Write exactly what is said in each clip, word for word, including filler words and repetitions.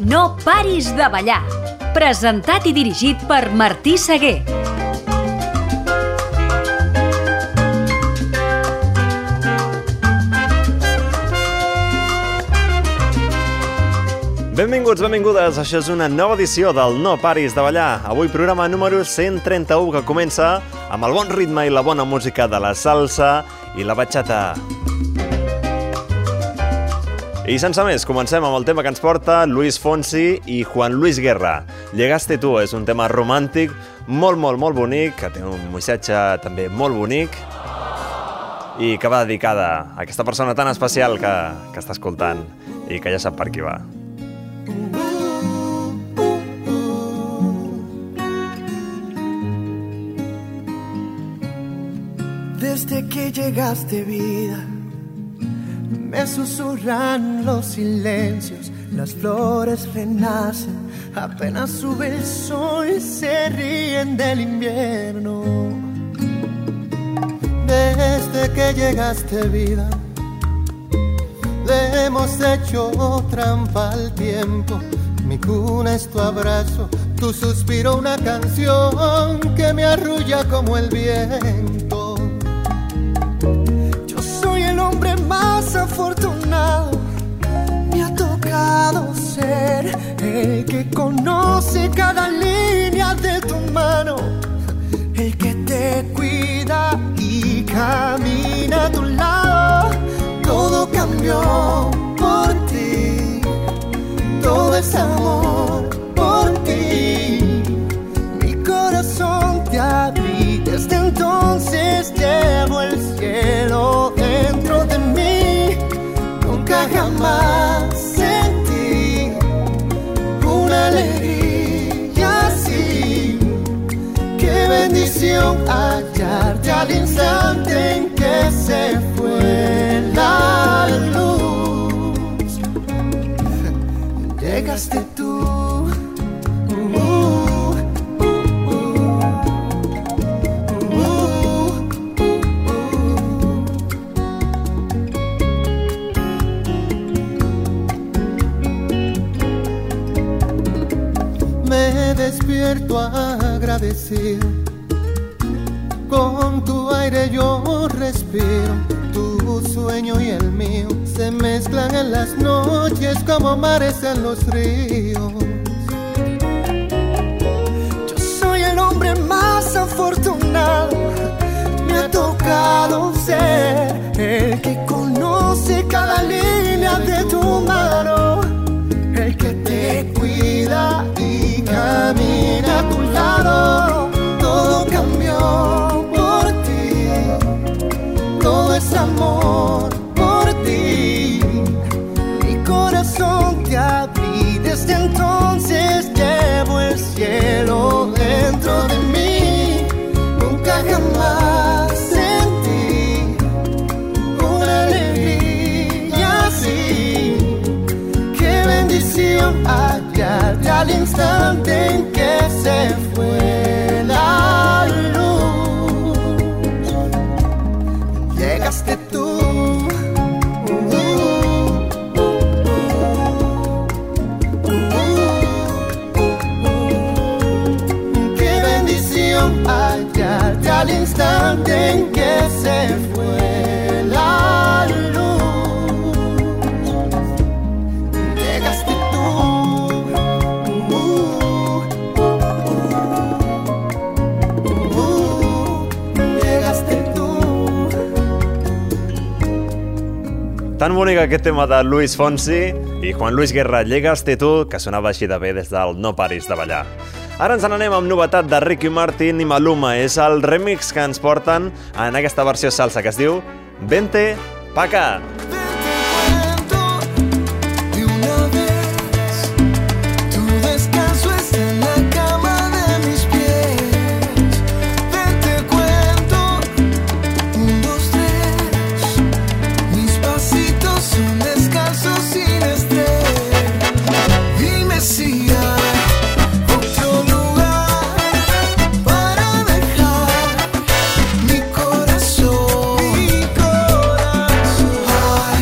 No paris de ballar. Presentat i dirigit per Martí Seguer. Benvinguts, benvingudes. Això és una nova edició del No paris de ballar. Avui programa número cent trenta-u que comença amb el bon ritme i la bona música de la salsa i la bachata. I sense més, comencem amb el tema que ens porta Luis Fonsi i Juan Luis Guerra. Llegaste tu és un tema romàntic molt, molt, molt bonic, que té un missatge també molt bonic i que va dedicada a aquesta persona tan especial que, que està escoltant i que ja sap per qui va. Desde que llegaste, vida, me susurran los silencios, las flores renacen, apenas sube el sol y se ríen del invierno. Desde que llegaste, vida, le hemos hecho trampa al tiempo. Mi cuna es tu abrazo, tu suspiro una canción que me arrulla como el viento. Yo soy el hombre más afortunado, me ha tocado ser el que conoce cada línea de tu mano, el que te cuida y camina a tu lado. Todo cambió por ti, todo es amor por ti. Mi corazón te abrí, desde entonces llevo el cielo dentro de mí. Nunca jamás sentí una alegría así. Qué bendición hallarte al instante en que se fue la luz. Llegaste tú. Uh, uh, uh, uh, uh, uh. Me despierto agradecido, con tu aire yo respiro, tu sueño y el mío se mezclan en las noches como mares en los ríos. Yo soy el hombre más afortunado, me ha tocado ser el que conoce cada línea de tu mano, el que te cuida y camina a tu lado. Todo cambió por ti, todo es amor por ti. Mi corazón te abrí, desde entonces llevo el cielo dentro de mí. Nunca jamás sentí una alegría así. Qué bendición hallarte al instante en que se fue la luz. Llegaste tú. Hallarte al instante en que se fue la luz. Llegaste tú. Uh, uh, uh, llegaste tú. Tan bonic aquest tema de Luis Fonsi i Juan Luis Guerra, Llegaste tu, que sonava així de bé des del No paris de ballar. Ara ens n'anem amb novetat de Ricky Martin i Maluma. És el remix que ens porten en aquesta versió salsa que es diu Vente pa' acá. Mi corazón, mi corazón.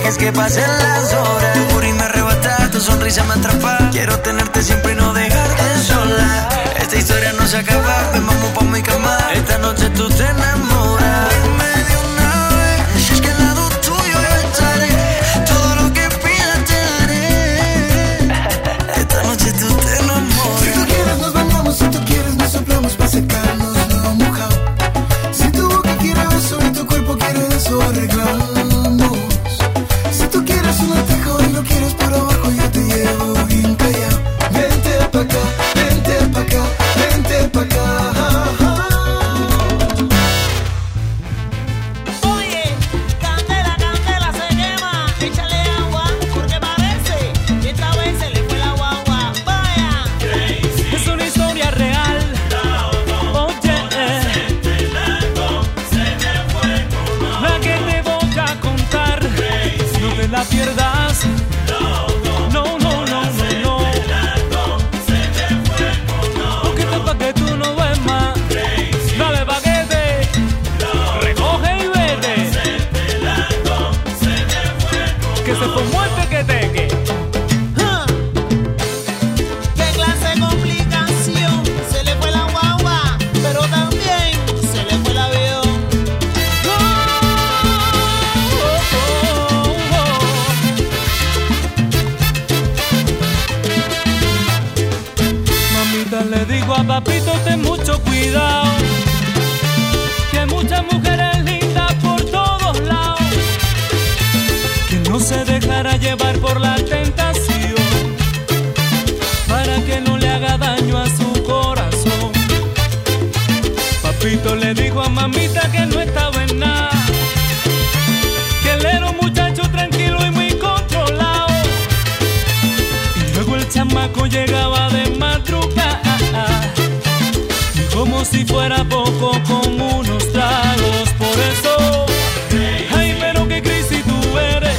dejes que pasen las horas. Tu furia me arrebata, tu sonrisa me atrapa. Quiero tenerte siempre y no dejarte sola. Esta historia no se acaba, ven vamos pa' mi cama. Esta noche tú te enamoras. Dime de una vez, si es que al lado tuyo yo estaré. Todo lo que pidas te daré. Esta noche tú te enamoras. Si tú quieres nos bañamos, si tú quieres nos soplamos pa' secarnos lo mojado. Si tu boca quiere eso y tu cuerpo quiere eso, arreglamos. Si tú quieres un espejo y lo quieres por abajo, yo te llevo bien callado. Vente pa' acá, vente pa' acá, vente pa' acá. Oye, candela, candela se quema, échale agua, porque parece que esta vez se le fue la guagua. Vaya, Es una historia real. Oye, la que te voy a contar, no te la pierdas. No, no, no, no, no. Poquito pa' que tú no duermas. Dale paquete, recoge y vete. Que se fue muerte que te que. ja. Qué clase de complicación, se le fue la guagua, pero también se le fue el avión. Mamita, le digo a papito, ten mucho cuidado, que hay muchas mujeres lindas por todos lados, que no se dejará llevar por la tentación, para que no le haga daño a su corazón. Papito le dijo a mamita que no estaba en nada, que él era un muchacho tranquilo y muy controlado. Y luego el chamaco llegaba de madrugada, y como si fuera poco con unos tragos. Por eso, ay, pero qué crisis tú eres.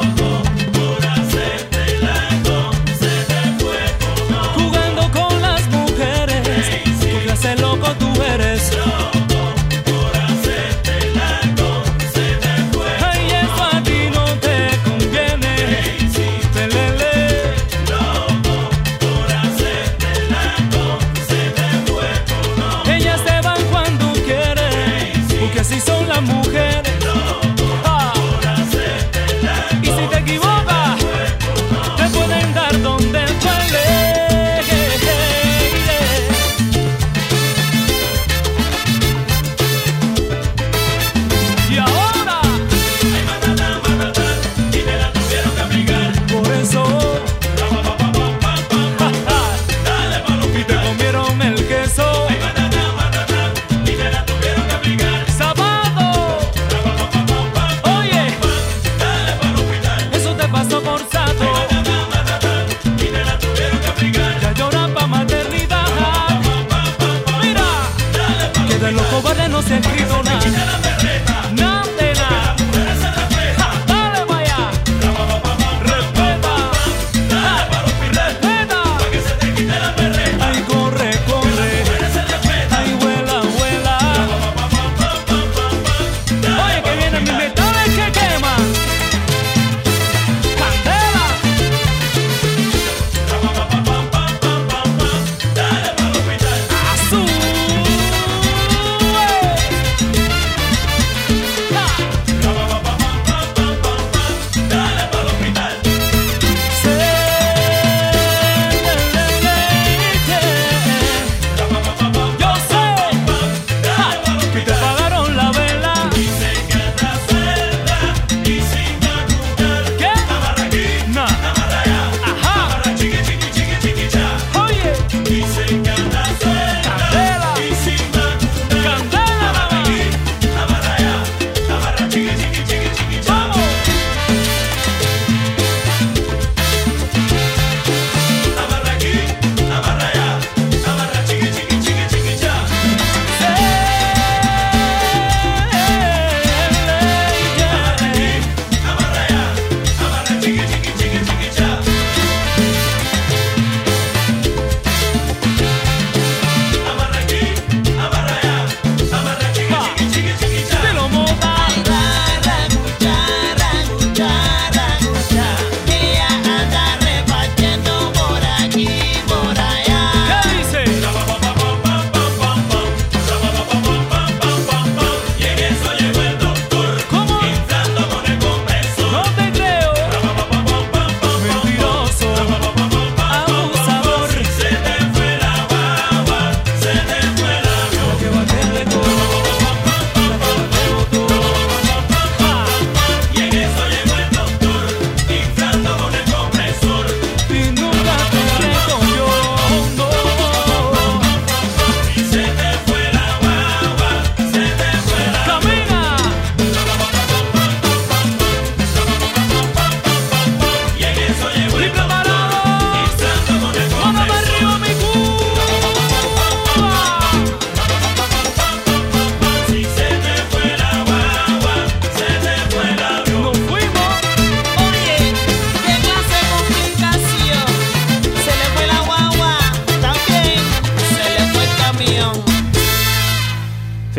Jugando con las mujeres, tu clase loco tú eres. Ay, eso a ti no te conviene. Pelele. Ellas se van cuando quieren.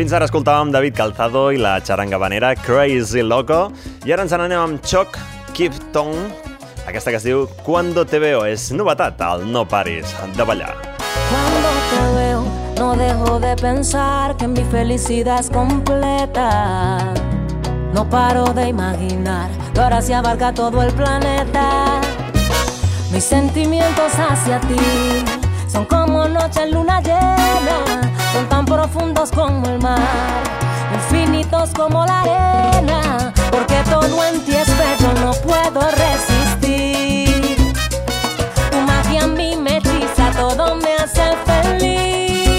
Fins ara escoltàvem David Calzado i la xaranga vanera Crazy Loco i ara ens n'anem amb Choc Keep Tone, aquesta que es diu Cuando te veo. És novetat al No paris de ballar. Cuando te veo no dejo de pensar que mi felicidad es completa. No paro de imaginar que ahora se abarca todo el planeta. Mis sentimientos hacia ti son como noche en luna llena, son tan profundos como el mar, infinitos como la arena, porque todo en ti es bello, no puedo resistir. Tu magia a mí me hechiza, todo me hace feliz.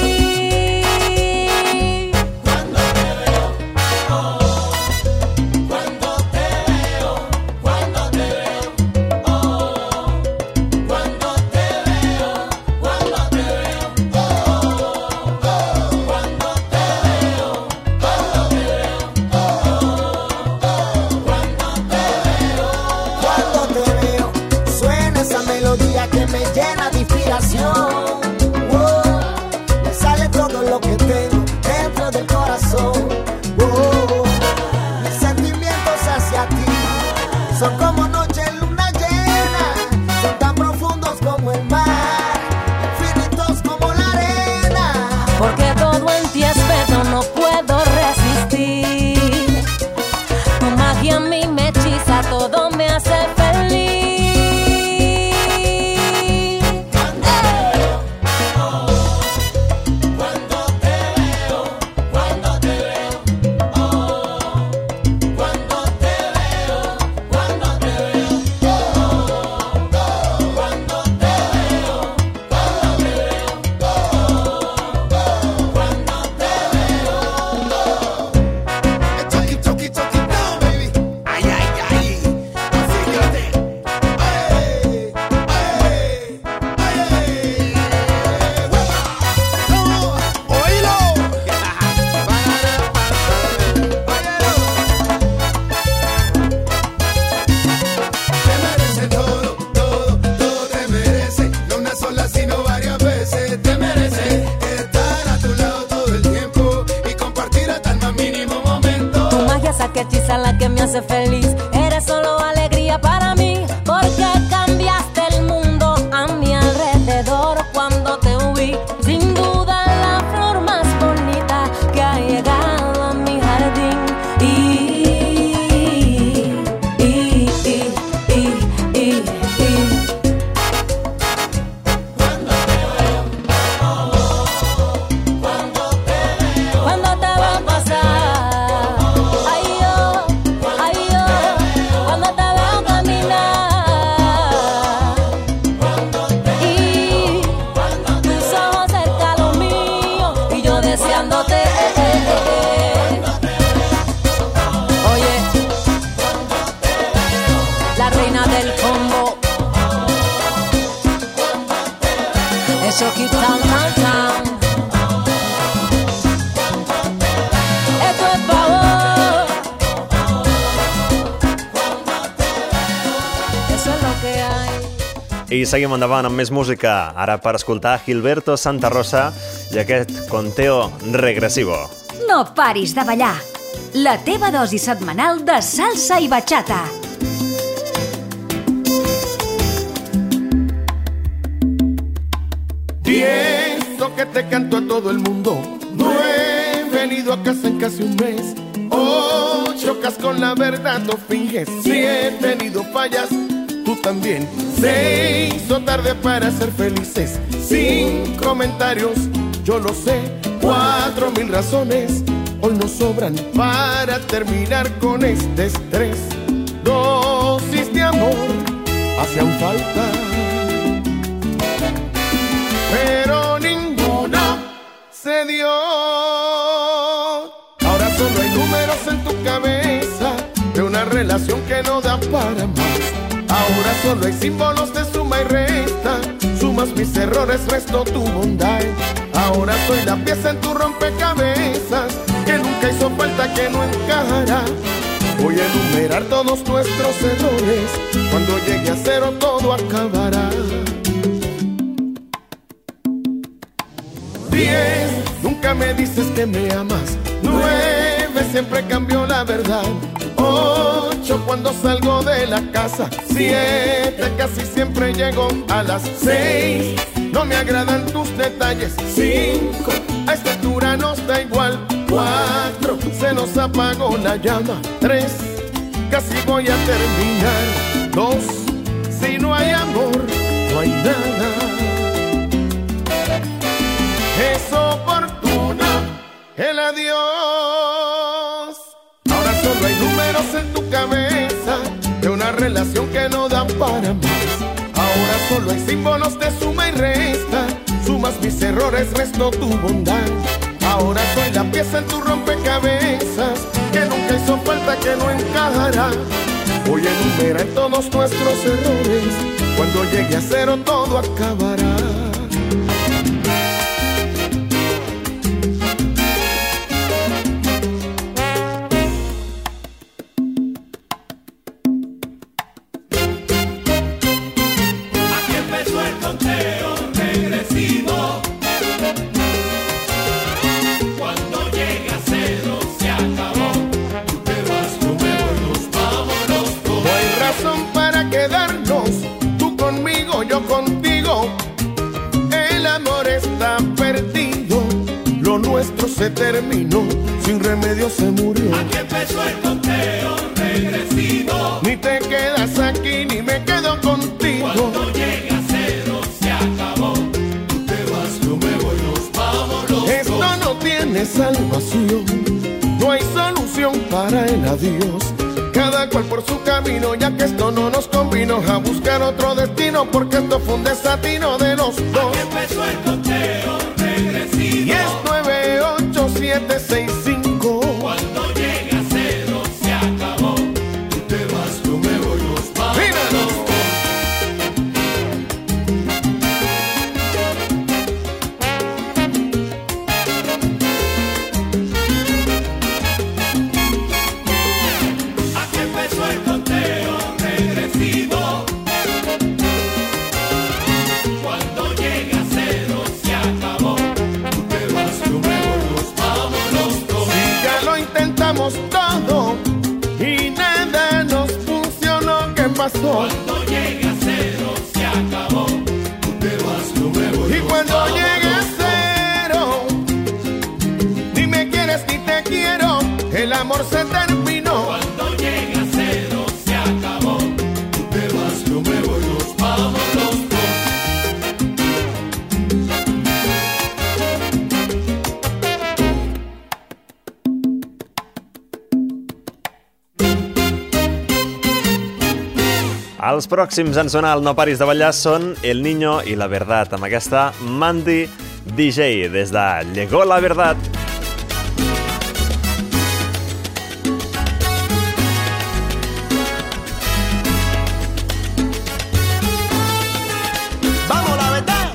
Cuando te veo, oh, cuando te veo, cuando te veo, oh, cuando te veo, cuando te veo, oh, oh, cuando te veo, cuando te veo, oh, oh, cuando te veo, cuando te veo, suena esa melodía que me llena de inspiración. Me sale todo lo que tengo dentro del corazón. Oh, mis sentimientos hacia ti son como noche en luna llena, son tan profundos como el mar, infinitos como la arena. Porque todo en ti es bello, no puedo resistir. Tu magia a mí me hechiza, todo me hace feliz. Cuando te veo, cuando te veo, oh, cuando te veo, cuando te veo, oh, oh, cuando te veo, cuando te veo, oh, oh, cuando te veo. Choki, choki, choki, down, baby. Ay, ay, ay. Así que te. Ay, ay, ay. ¡Oh, oílo! Te merece todo, todo, todo te merece. No una sola, sino varias veces. Te merece estar a tu lado todo el tiempo y compartir hasta el más mínimo momento. Tu magia es la que hechiza, la que me hace feliz. Eres solo alegría para mí, porque cambiaste el mundo a mi alrededor cuando te vi. Sin duda la flor más bonita que ha llegado a mi jardín. Y, y, y, y, y, y. Cuando te veo pasar, ay yo, ay yo, cuando te veo caminar, y tus ojos cerca a los míos, y yo deseándote. Oye, la reina del combo, eso quita tan tan tan. Esto es favor. Eso es lo que hay. I seguim endavant amb més música, ara per escoltar Gilberto Santa Rosa i aquest Conteo Regresivo. No paris de ballar. La teva dosi setmanal de salsa i bachata. Y eso que te canto a todo el mundo. No he venido a casa en casi un mes. Oh, chocas con la verdad, no finges. Si he tenido fallas, tú también. Se hizo tarde para ser felices. Sin comentarios, yo lo sé. Cuatro mil razones hoy nos sobran para terminar con este estrés. Dosis de amor hacían falta, pero ninguna se dio. Ahora solo hay números en tu cabeza de una relación que no da para más. Ahora solo hay símbolos de suma y resta. Sumas mis errores, resto tu bondad. Ahora soy la pieza en tu rompecabezas que nunca hizo falta, que no encajará. Voy a enumerar todos nuestros errores. Cuando llegue a cero todo acabará. Diez, nunca me dices que me amas. Nueve, siempre cambio la verdad. Ocho, cuando salgo de la casa. Siete, casi siempre llego a las seis. No me agradan tus detalles. Cinco, a esta altura nos da igual. Cuatro, se nos apagó la llama. Tres, casi voy a terminar. Dos, si no hay amor, no hay nada. Es oportuno el adiós. Ahora solo hay números en tu cabeza de una relación que no da para más. Ahora solo hay símbolos de suma y resta. Sumas mis errores, resto tu bondad. Ahora soy la pieza en tu rompecabezas que nunca hizo falta, que no encajará. Voy a enumerar todos nuestros errores. Cuando llegue a cero todo acabará. Se terminó, sin remedio se murió. Aquí empezó el conteo regresivo. Ni te quedas aquí, ni me quedo contigo. Cuando llegue a cero se acabó. Tú te vas, yo me voy, nos vamos los Esto dos. no tiene salvación, no hay solución para el adiós. Cada cual por su camino, ya que esto no nos convino. A buscar otro destino, porque esto fue un desatino de los dos. Aquí empezó el conteo regresivo. Y es nueve, ocho, siete, seis, cinco. Cuando llegue a cero se acabó. Tú te vas, yo me voy, nos vamos los dos. Aquí empezó el conteo regresivo. Cuando llegue a cero se acabó. Tú te vas, yo me voy, nos vamos los dos. Si ya lo intentamos todo y nada nos funcionó, ¿qué pasó? Cuando llegue a cero se acabó. Tú te vas, yo me voy. Y cuando llegue a cero, ni me quieres ni te quiero, el amor se terminó. Cuando llegue a cero se acabó. Tú te vas, yo me voy, nos vamos los dos. Els pròxims en sonar al No Paris de Ballar són El Niño i La Verdad, amb aquesta Mandy D J, des de Llegó la Verdad. ¡Vamos, la verdad!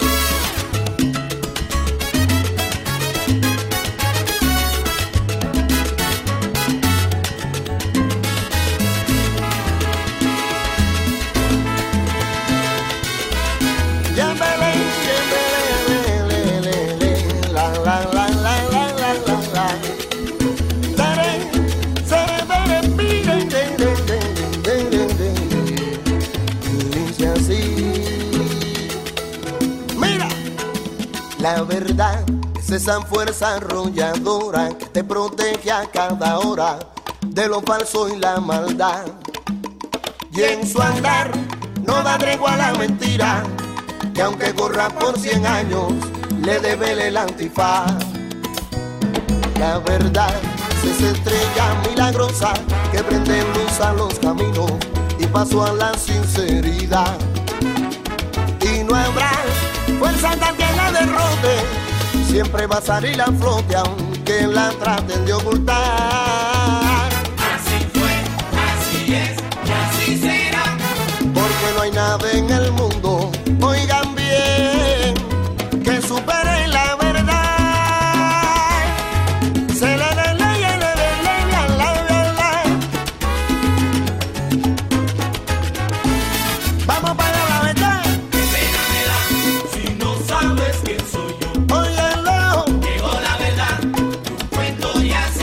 La verdad es esa fuerza arrolladora que te protege a cada hora de lo falso y la maldad. Y en su andar no da tregua a la mentira, que aunque corra por cien años le devele el antifaz. La verdad es esa estrella milagrosa que prende luz a los caminos y paso a la sinceridad. Y no habrá fuerza tal que la derrote, siempre va a salir a flote aunque la traten de ocultar. Así fue, así es y así será. Porque no hay nada en el mundo, oigan bien, que supere la verdad. Se la la la la la la la la la. Vamos para la verdad. Si no sabes quién soy yo, Óyelo. llegó la verdad. Tu cuento ya se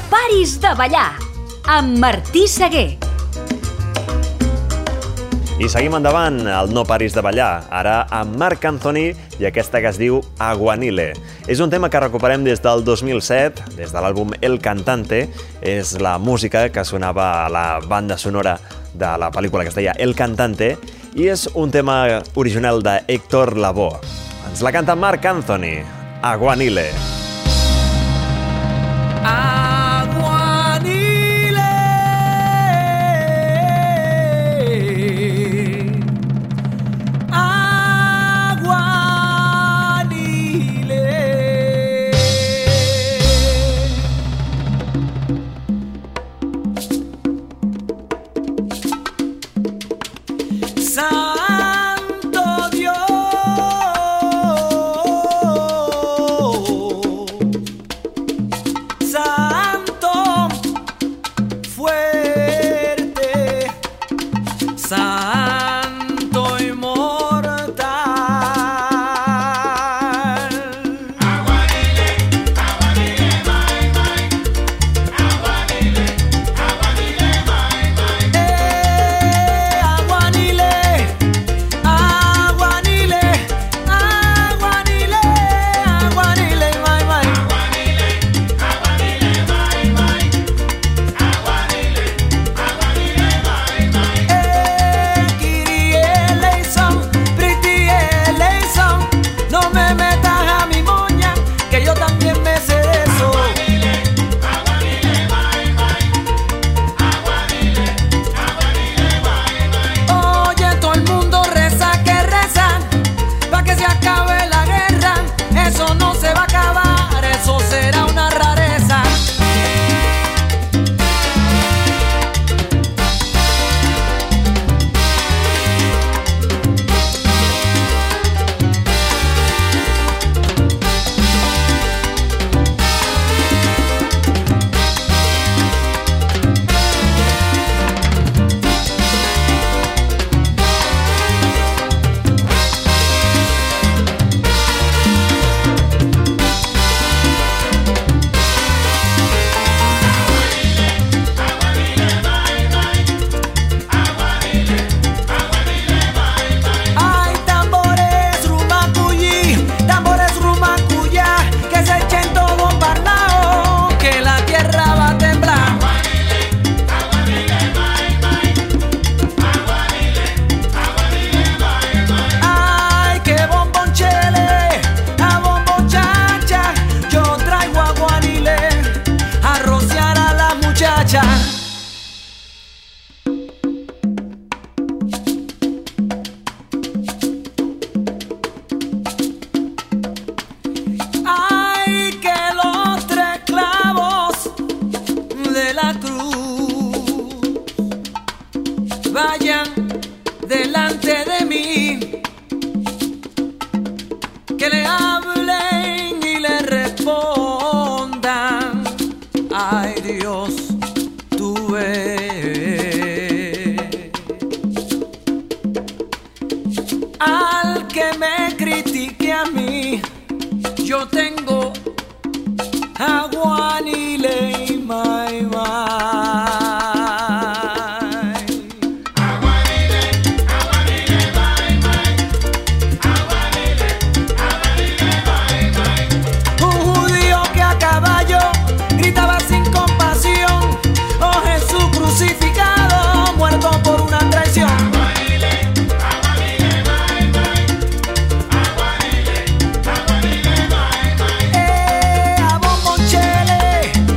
paris de ballar, amb Martí Seguer. I seguim endavant, el No paris de ballar, ara amb Marc Anthony i aquesta que es diu Aguanile. És un tema que recuperem des del dos mil set, des de l'àlbum El Cantante. És la música que sonava a la banda sonora de la pel·lícula que es deia El Cantante i és un tema original de Héctor Lavoe. Ens la canta Marc Anthony, Aguanile. Eh, a bombonchele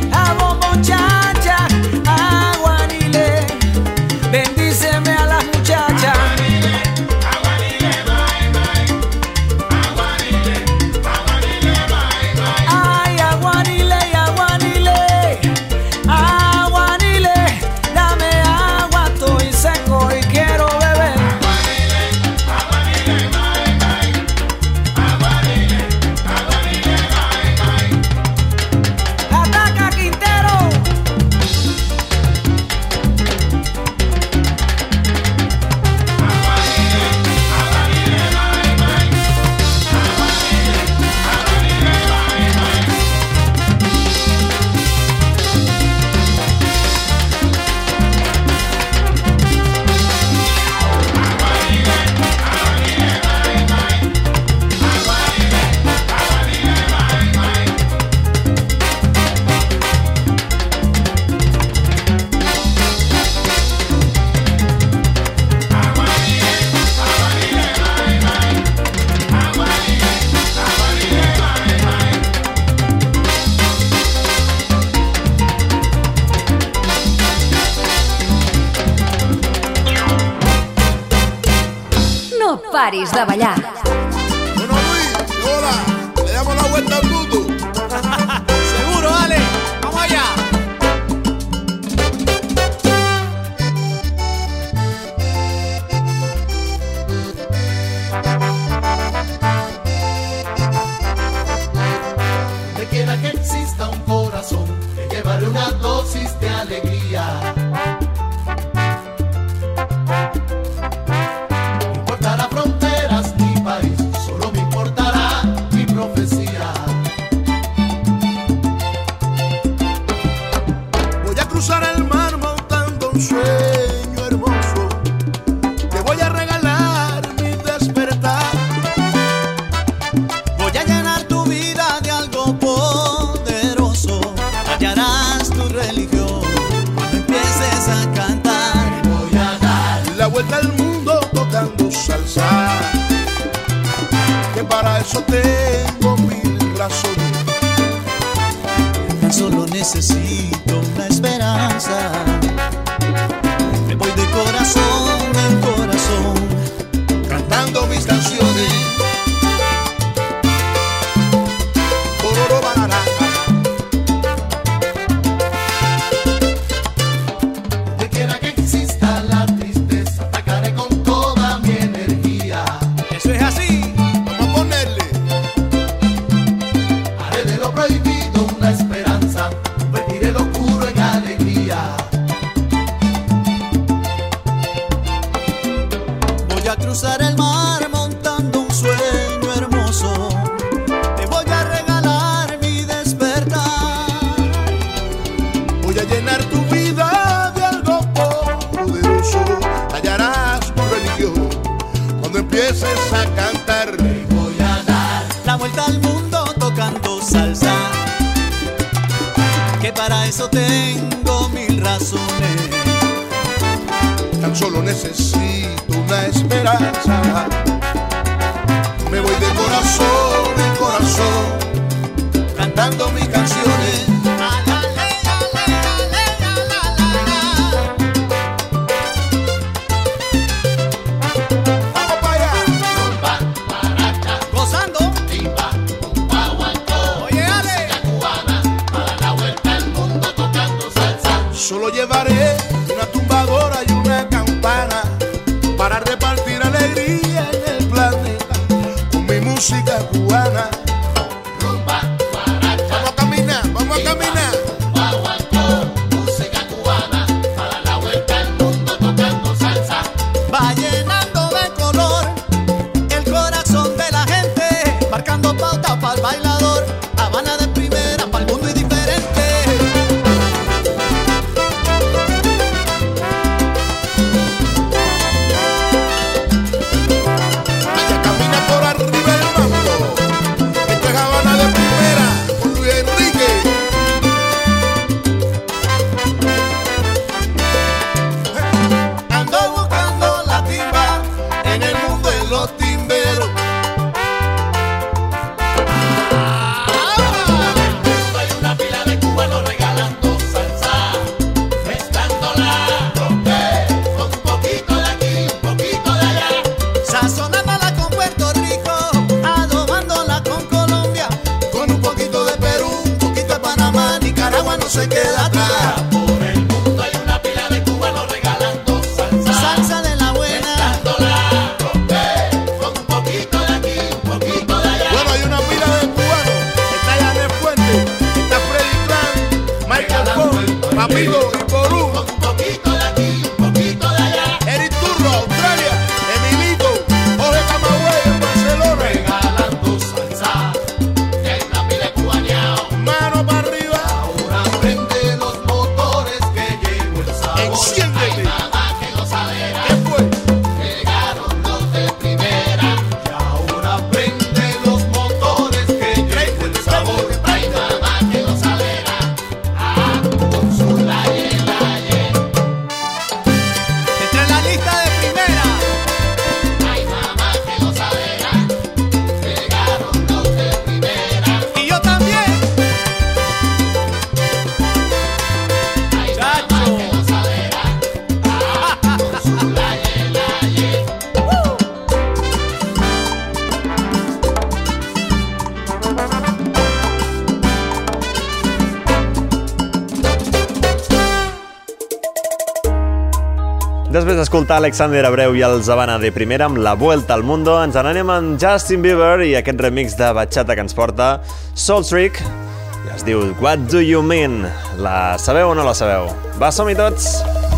paris de ballar. Bueno, Luis, hola, le damos la vuelta al mundo. Seguro, Ale, vamos allá. Donde quiera que exista un corazón, que llevarle una dosis de alegría. No importará fronteras ni país, solo me importará mi profecía. Voy a cruzar el mar montando un sueño hermoso. Te voy a regalar mi despertar. Voy a llenar tu vida de algo poderoso. Hallarás tu religión cuando empieces a cantar. Voy a dar La vuelta al mundo tocando salsa. Que para eso tengo mil razones. Tan solo necesito una esperanza. Me voy de corazón en corazón, Cantando mis canciones. Bororo banana. donde quiera que exista la tristeza, atacaré con toda mi energía. eso es así. Vamos a ponerle. Haré de lo prohibido una esperanza, convertiré lo oscuro en alegría. Voy a cruzar el mar montando un sueño hermoso. Te voy a regalar mi despertar. Voy a llenar tu vida de algo poderoso. Hallarás tu religión cuando empieces a cantar. Voy a dar La vuelta al mundo tocando salsa. Que para eso tengo mil razones. Tan solo necesito una esperanza. Me voy de corazón en corazón, cantando mis canciones. Vamos para allá. rumba, guaracha, Gozando. timba, un guaguancó. Oye, Ale. Música cubana, para la vuelta al mundo tocando salsa. Solo llevaré una tumbadora y una campana para repartir alegría en el planeta con mi música cubana. Rumba, guaracha, Vamos a caminar, vamos a caminar. guaguancó. Música cubana, para la vuelta al mundo tocando salsa. Va llenando de color el corazón de la gente, marcando pauta para el bailador. Habana de primera para el mundo indiferente. Vaya, camina por arriba el mambo. Esto es Habana de primera con Luis Enrique. Ando buscando la timba en el mundo de los timberos. Hay una pila de cubanos regalando salsa, mezclándola, romper con un poquito de aquí, un poquito de allá. Sazonándola con Puerto Rico, adobándola con Colombia, con un poquito de Perú, un poquito de Panamá, Nicaragua no se queda atrás. Por el mundo hay una pila de cubanos regalando salsa, Salsa de la buena, mezclándola, romper con un poquito de aquí, un poquito de allá. Bueno, hay una pila de cubanos. Está Janet Fuente, está Freddy Clan, Michael Ford, Papito y Ború, Con un poquito de aquí, un poquito de allá. Eric Turro, Australia, Emilito, Jorge Camagüey en Barcelona. Regalando salsa, que hay una pila de cubaneao. Mano para arriba, Ahora prende los motores que llegó el sabor. Enciéndete. Ay, mamá, qué gozadera. ¿qué fue? Llegaron los de primera y ahora prende los motores que llegó el sabor. Ay, mamá, qué gozadera. Ah, con su raya. Després d'escoltar Alexander Abreu i els Habana de Primera amb La Vuelta al Mundo, ens n'anem amb Justin Bieber i aquest remix de bachata que ens porta Soul Trick i es diu What Do You Mean? La sabeu o no la sabeu? Va, som-hi tots!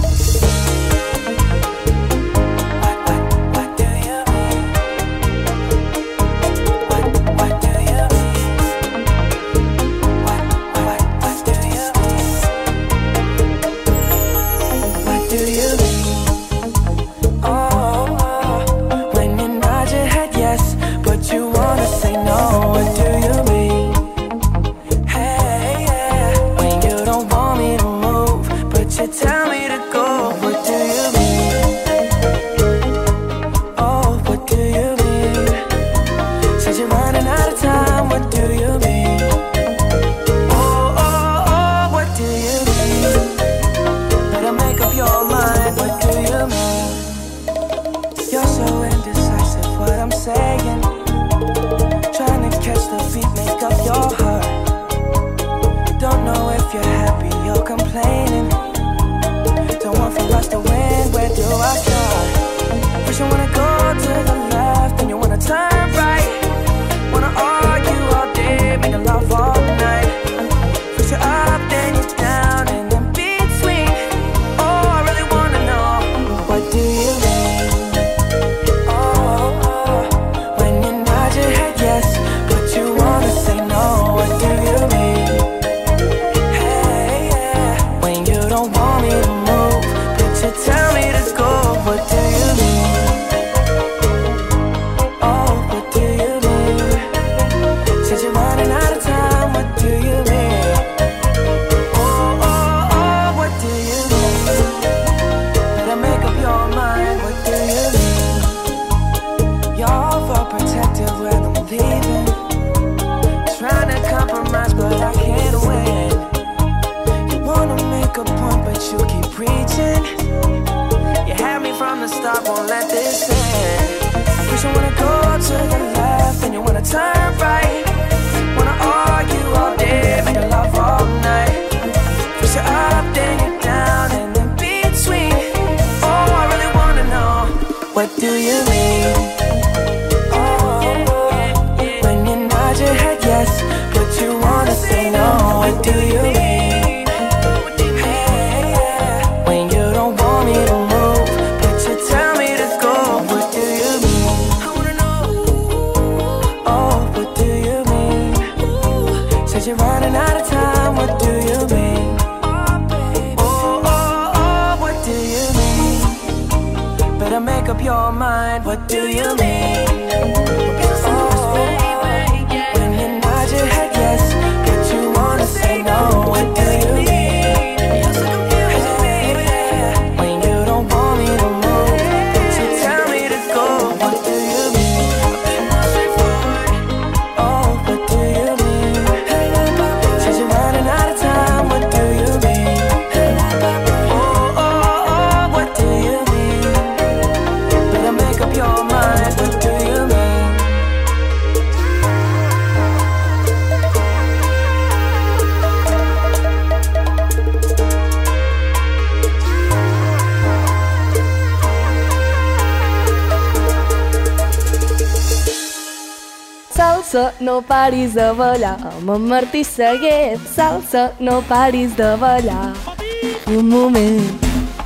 Salsa, no paris de ballar amb en Martí Seguet. Salsa, no paris de ballar. Un moment.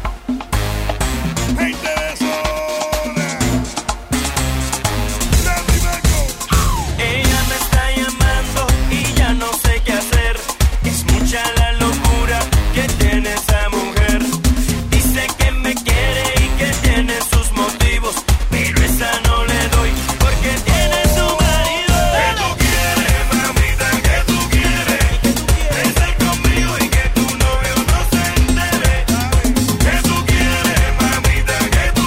Ella me está llamando y ya no sé qué hacer. Es mucha la locura que tiene esa mujer. Dice que me quiere y que tiene sus motivos, pero esa no le doy porque tiene su marido. ¿Qué tú quieres, mamita? ¿Qué tú quieres? Estar conmigo y que tu novio no se entere. ¿Qué tú quieres, mamita? ¿Qué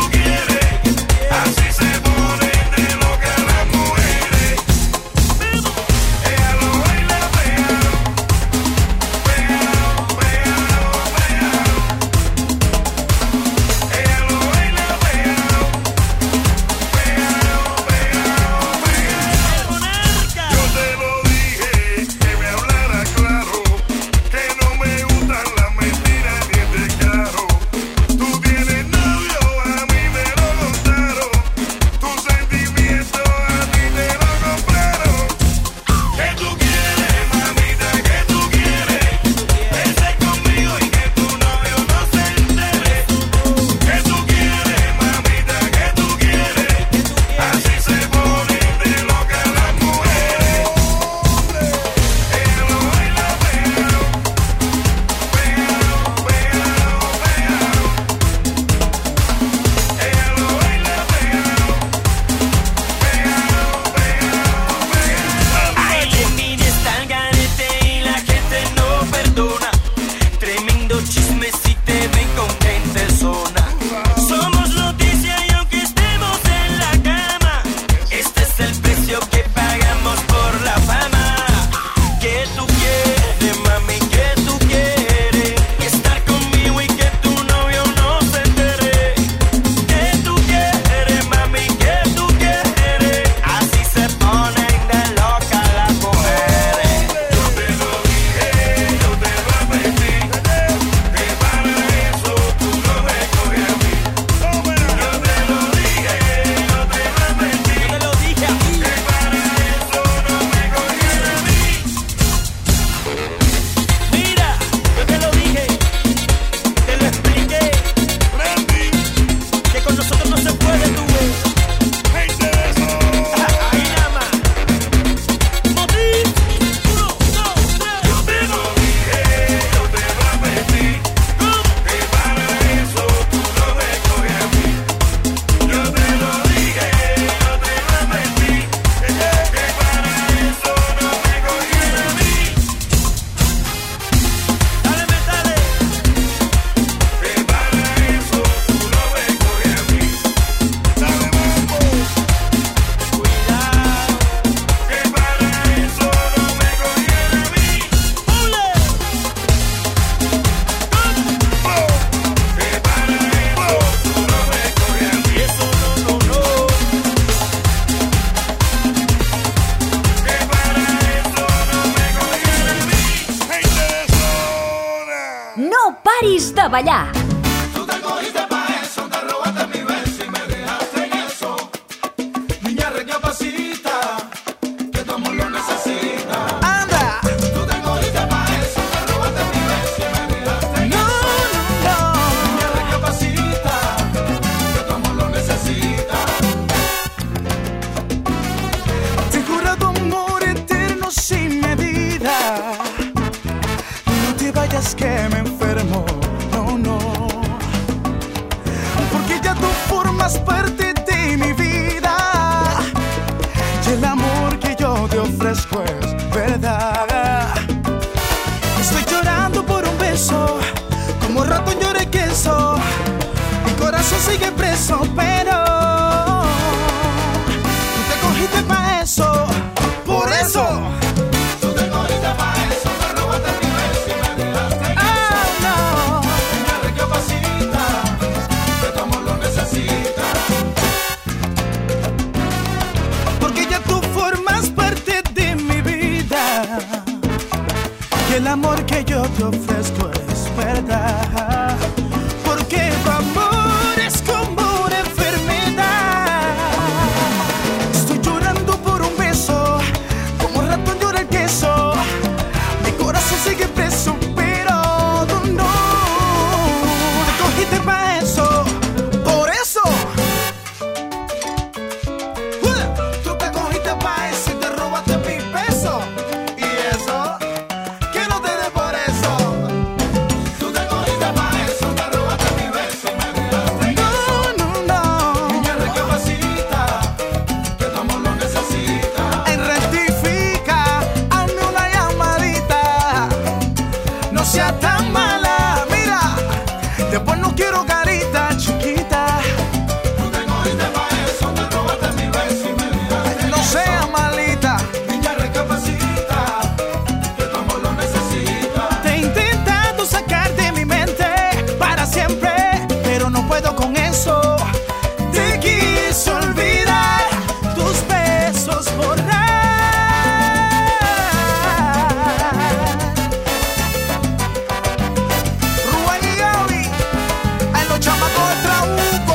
paris de ballar. Tú te cogiste pa' eso, te robaste mi beso y me dejaste en eso. Niña, recapacita, que tu amor lo necesita. Anda. Tú te cogiste pa' eso, te robaste mi beso y me dejaste en No, eso. no, Niña, recapacita, que tu amor lo necesita. te juro tu amor eterno sin medida. No te vayas que me enfermo, no, no. Porque ya tú formas parte de mi vida. Y el amor que yo te ofrezco es verdad. Estoy llorando por un beso, como ratón llora el queso. Mi corazón sigue preso, pero tú te cogiste pa' eso, por eso. Tú te cogiste pa' eso, te robaste mi beso y me dejaste en Ah, no. Niña, recapacita, que tu amor lo necesita. Porque ya tú formas parte de mi vida. Y el amor que yo te ofrezco es verdad. Porque tu amor es como una enfermedad. Estoy llorando por un beso, como ratón llora el queso. Mi corazón sigue preso, pero tú no. Te cogiste pa' eso, por eso. Tú te cogiste pa' eso y te robaste mi peso. Y eso, que no te dé por eso. Tú te cogiste pa' eso, te robaste mi beso y me dejaste en No, no, no. Niña, recapacita, que tu amor lo necesita. En rectifica, hazme una llamadita. No sea tan mala, mira. Después no quiero carita chiquita. Tú te cogiste pa' eso, te robaste mi beso y me dejaste en No sea malita. Niña, recapacita, que tu amor lo necesita. Te he intentado sacar de mi mente para siempre, pero no puedo con eso. Te quise olvidar, tus besos borrar. Rubén y Gaby, en los chamacos de Trabuco.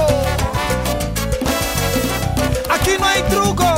Aquí no hay truco.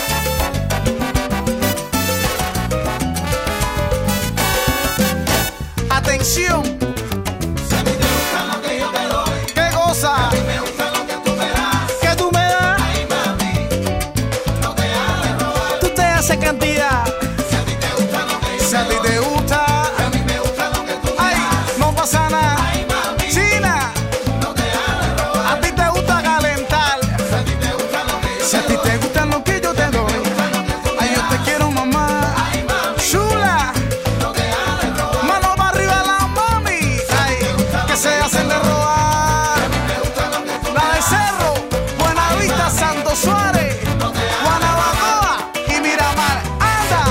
Atención. Si a mí te gusta lo que yo te doy, ¿Qué cosa? a mí me gusta lo que tú me das. ¿Qué tú me das? Ay, mami, no te hagas robar. Tú te haces cantidad. Si a ti te gusta lo que yo Si a ti te gusta, a mí me gusta lo que tú me ay, das. no pasa nada. Ay, mami, China, no te hagas robar. a ti te gusta calentar. Si a ti te gusta lo que yo Si a ti te gusta lo que yo te doy, ay, yo te quiero, mamá. Chula, no te hagas robar. mano para arriba la mami. Ay, que se hacen de robar. La de Cerro, Buenavista, Santo Suárez, Guanabacoa y Miramar. Anda,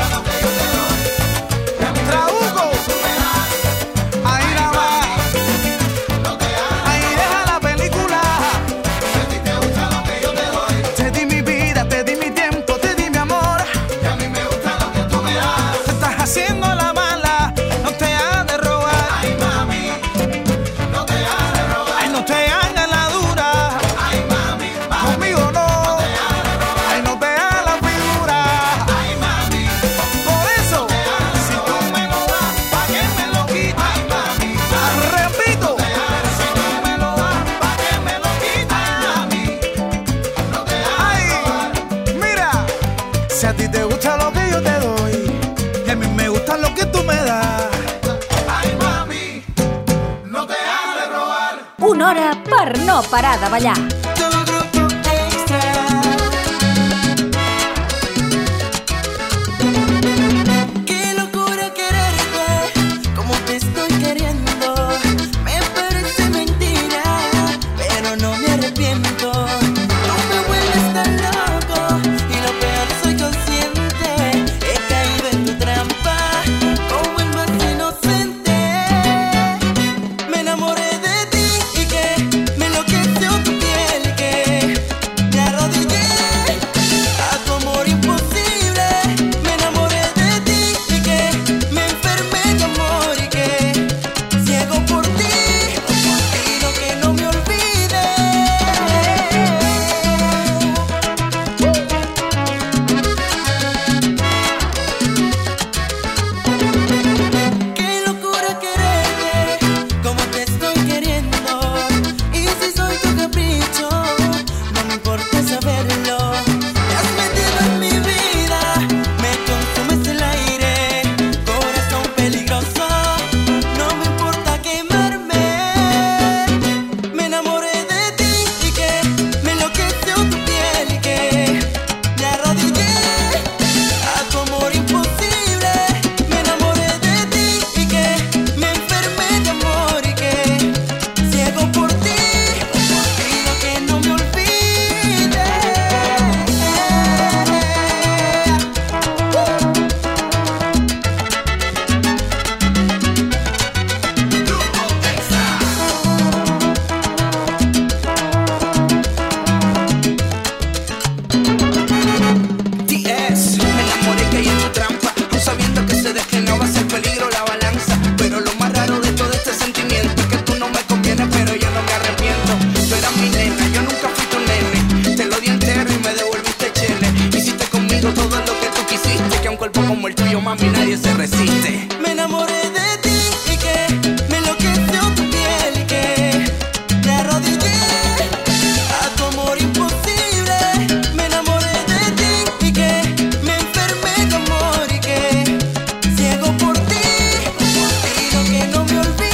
Trabuco, ahí nada más. Ahí deja la película. Te di mi vida, te di mi tiempo, te di mi amor. Te estás haciendo la mala, no te hagas robar. Ay, mami, no te hagas robar. Ay, no te hagas la dura. Ay, mami, mami, Conmigo no. Ay, no te hagas la figura. ay, mami, Por eso, si tú me lo das, ¿pa' qué me lo quitas? ay, mami, Repito, si tú me lo das, ¿pa' qué me lo quitas? mami, no te hagas Ay, mira, si a ti te gusta lo que yo te doy, y a mí me gusta lo que tú me das. Ay, mami, no te hagas robar. Una hora per no parar de ballar. Todo grupo extra. Qué locura quererte, como te estoy queriendo. Me parece mentira, pero no me arrepiento. No me vuelves tan loco, y lo peor soy consciente. He caído en tu trampa, como el más inocente. Me enamoré de ti y que me enloqueció tu piel. un cuerpo como el tuyo, mami, nadie se resiste. Me enamoré de ti y que me enloqueció tu piel y que me arrodillé a tu amor imposible. Me enamoré de ti y que me enfermé de amor y que ciego por ti, pido que no me olvides.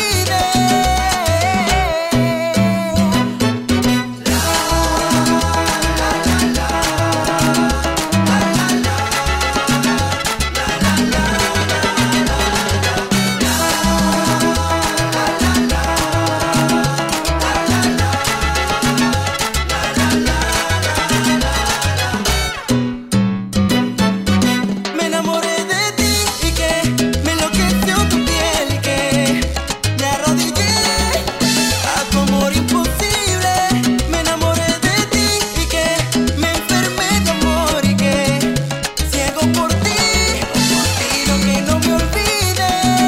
Me enamoré de ti y que me enloqueció tu piel y que me arrodillé a tu amor imposible. Me enamoré de ti y que me enfermé de amor y que ciego por ti, pido que no me olvides.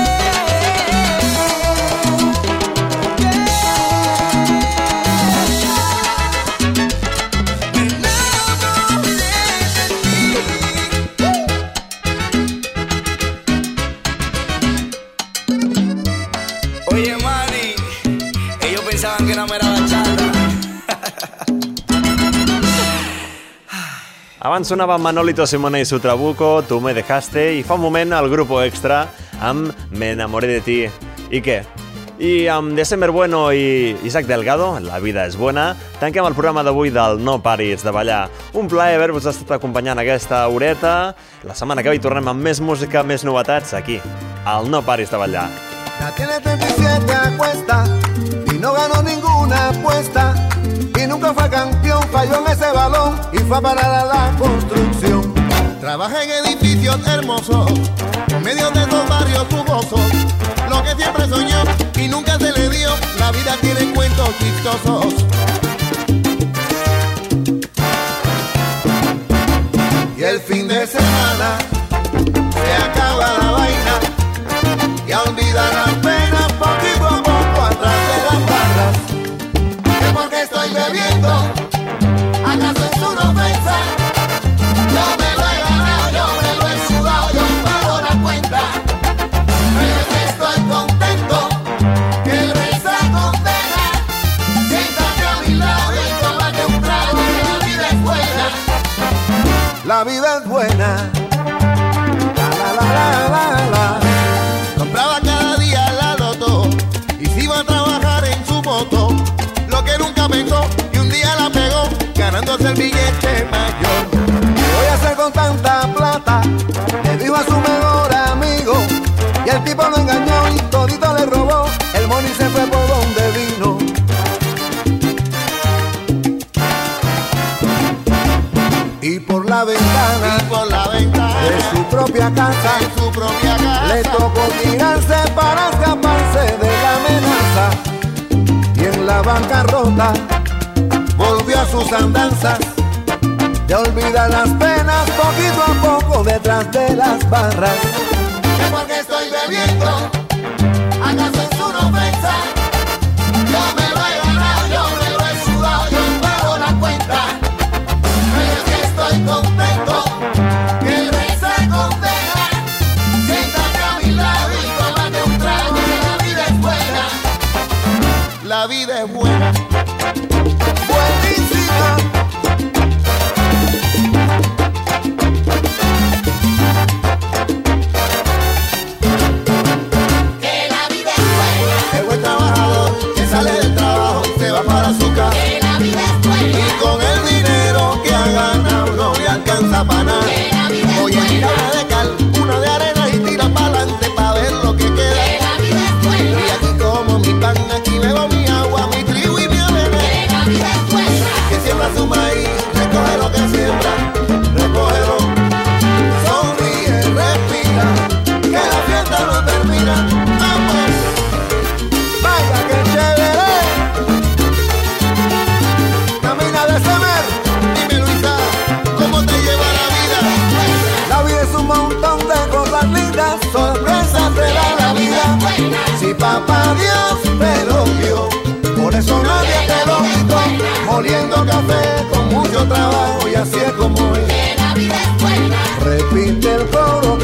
Oye, mani, ellos pensaban que no me era bachata. Abans sonava Manolito Simone i su Trabuco, Tu me dejaste, i fa un moment el Grupo Extra amb Me enamoré de ti. I què? I amb December Bueno i Isaac Delgado, La vida és buena, tanquem el programa d'avui del No paris de ballar. Un plaer haver-vos estat acompanyant aquesta horeta. La setmana que ve hi tornem amb més música, més novetats, aquí, al No paris de ballar. Ya tiene treinta y siete acuestas y no ganó ninguna apuesta y nunca fue campeón, falló en ese balón y fue a parar a la construcción. Trabaja en edificios hermosos, en medio de dos barrios jugosos, lo que siempre soñó y nunca se le dio, la vida tiene cuentos chistosos. Y el fin de semana se acaba la vaina y a olvidar las penas poquito a poco atrás de las barras. Que porque estoy bebiendo, acaso es una ofensa. Yo me lo he ganado, yo me lo he sudado, yo pago la cuenta. Pero es que estoy contento, que el reza condena. Siéntate a mi lado y tómate un trago, que la vida es buena. La vida es buena. La la la la la la. Compraba cada día la loto y se iba a trabajar en su moto. Lo que nunca pensó y un día la pegó ganándose el billete mayor. ¿Qué voy a hacer con tanta plata? Le dijo a su mejor amigo y el tipo lo engañó y todito le robó. El money se fue por donde vino. Y por la ventana, y por la ventana de su propia casa, de su propia casa, le tocó tirarse para escaparse de la amenaza. Y en la bancarrota volvió a sus andanzas de olvidar las penas poquito a poco detrás de las barras. Que porque estoy bebiendo, acaso es una ofensa. Yo me lo he ganado, yo me lo he sudado, yo pago la cuenta. Estoy contento, que el rey se condena. Siéntate a mi lado y tómate un trago, que la vida es buena. La vida es buena. Buenísima. Que la vida es buena. El buen trabajador que sale del trabajo y se va para su casa. Que la vida es buena. Y con el dinero que ha ganado no le alcanza para nada. Oye, tira una de cal, una de arena y tira para adelante para ver lo que queda. Y aquí como mi pan, aquí bebo mi agua, mi trigo y mi avena. Que siembra su maíz, recoge lo que siembra, recógelo. Sonríe, respira, que la fiesta no termina. Vamos, vaya que chévere. Camina de Semer, dime Luisa, ¿cómo te lleva la vida? La vida es un montón de cosas lindas, sorpresas te da la vida. Si papá Dios te lo dio, por eso nadie te lo quitó. Moliendo café con mucho trabajo y así es como es. Que la vida es buena. Repite el coro.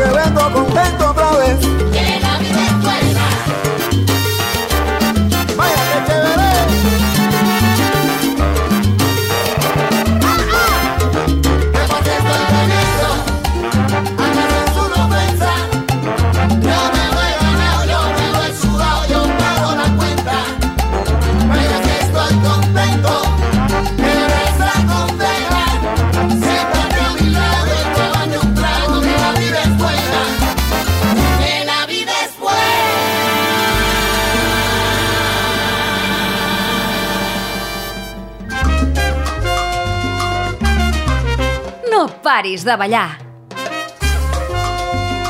paris de ballar.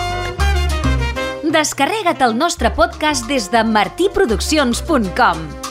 Descarrega't el nostre podcast des de martí produccions punt com.